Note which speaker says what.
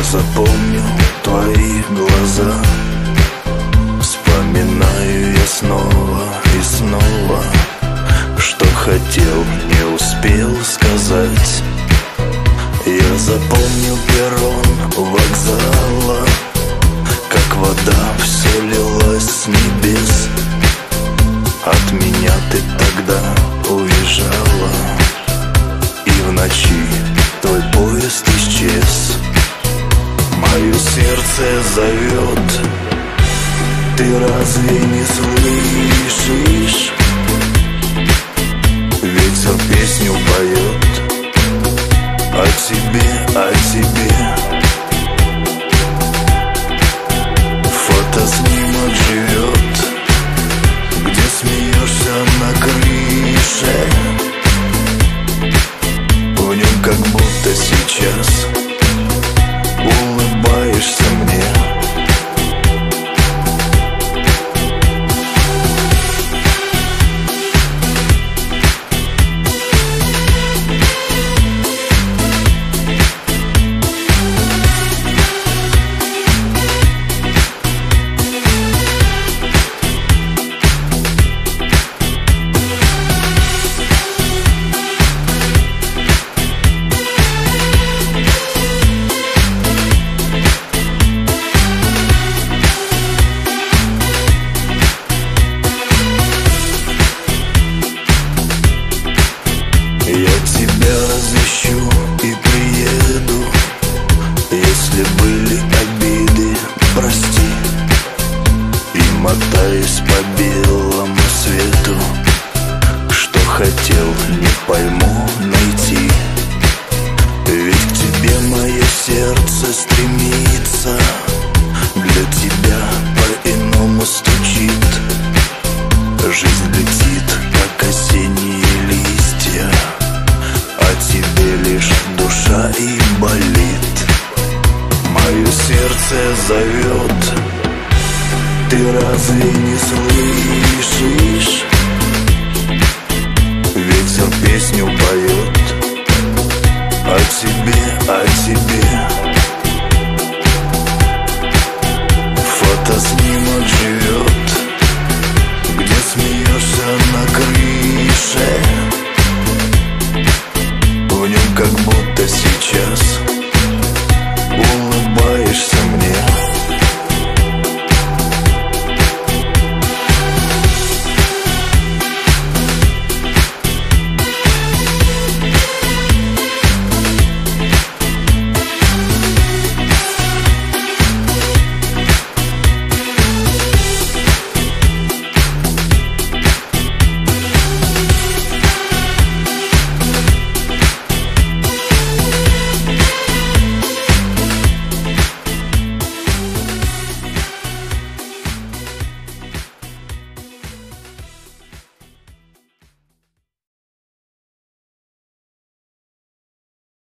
Speaker 1: запомню твои глаза. Вспоминаю я снова и снова, что хотел, не успел сказать. Я запомнил перрон вокзала, как вода все лилась с небес. От меня ты тогда уезжала, и в ночи твой поезд исчез. Мое сердце зовет, ты разве не слышишь? Ветер песню поет о тебе, о тебе. Фотоснимок живет, где смеешься на крыше. В нем как будто сейчас улыбаешься мне. Разыщу и приеду. Если были обиды, прости. И мотаюсь по белому свету, что хотел, не пойму найти. Ведь к тебе мое сердце стремится, для тебя по-иному стучит. Жизнь летит, как осенние листья, а тебе лишь душа и болит. Мое сердце зовет, ты разве не слышишь? Ветер песню поет о тебе, о тебе.